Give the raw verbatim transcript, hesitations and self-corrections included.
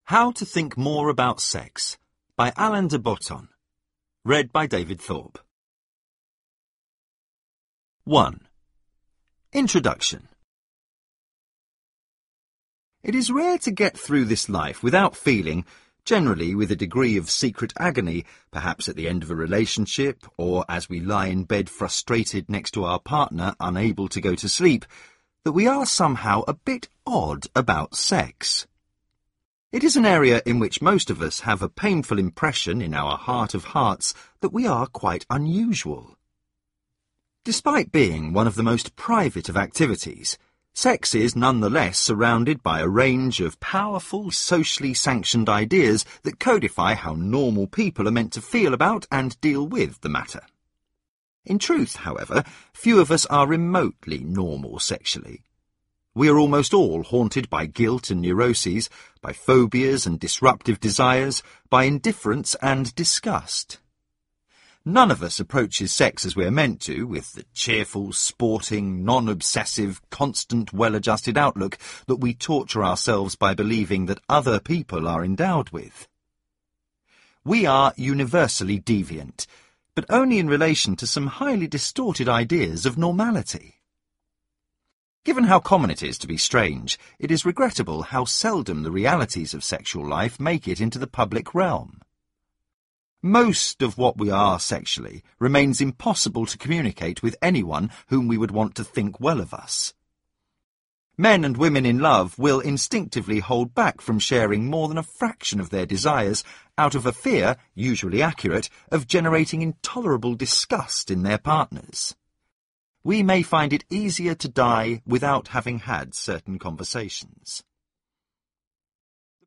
How to Think More About Sex by Alain de Botton. Read by David Thorpe. one. Introduction. It is rare to get through this life without feeling, generally with a degree of secret agony, perhaps at the end of a relationship, or as we lie in bed frustrated next to our partner, unable to go to sleep, that we are somehow a bit odd about sex. It is an area in which most of us have a painful impression in our heart of hearts that we are quite unusual. Despite being one of the most private of activities, sex is nonetheless surrounded by a range of powerful, socially sanctioned ideas that codify how normal people are meant to feel about and deal with the matter. In truth, however, few of us are remotely normal sexually. We are almost all haunted by guilt and neuroses, by phobias and disruptive desires, by indifference and disgust. None of us approaches sex as we are meant to, with the cheerful, sporting, non-obsessive, constant, well-adjusted outlook that we torture ourselves by believing that other people are endowed with. We are universally deviant, but only in relation to some highly distorted ideas of normality. Given how common it is to be strange, it is regrettable how seldom the realities of sexual life make it into the public realm. Most of what we are sexually remains impossible to communicate with anyone whom we would want to think well of us. Men and women in love will instinctively hold back from sharing more than a fraction of their desires out of a fear, usually accurate, of generating intolerable disgust in their partners. We may find it easier to die without having had certain conversations.